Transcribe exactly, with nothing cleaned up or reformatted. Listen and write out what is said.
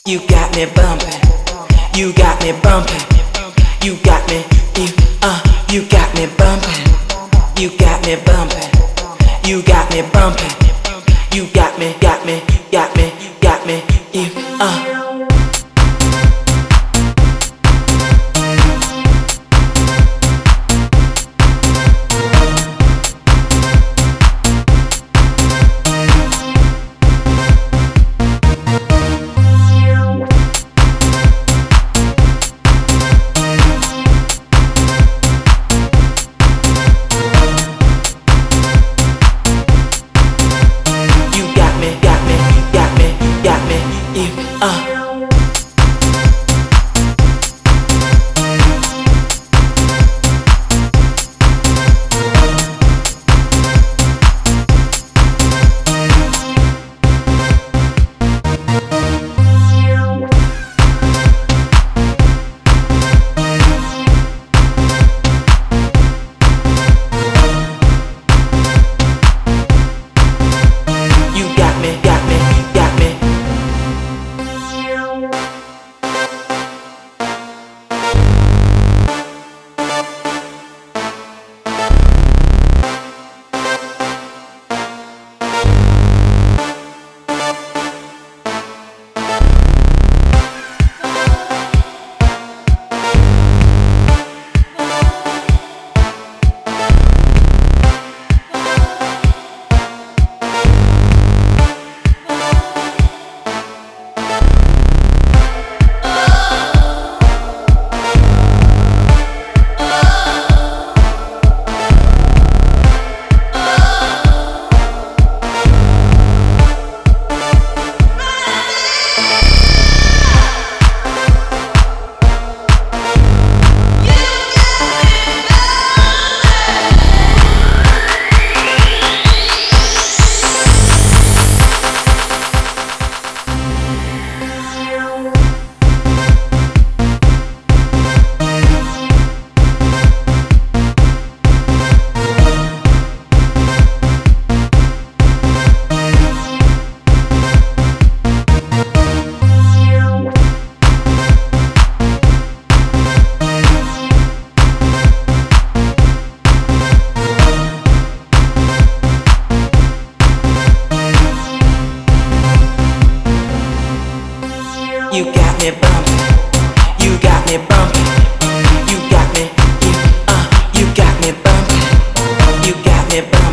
You got me bumping, you got me bumping, you got me, you, uh, you got me bumping, you got me bumping, you got me bumping, you got me, got me, got me, got me, you, uh. Uh. You got me bumping, you got me bumping, you got me, you, uh, you got me bumping, you got me bumping.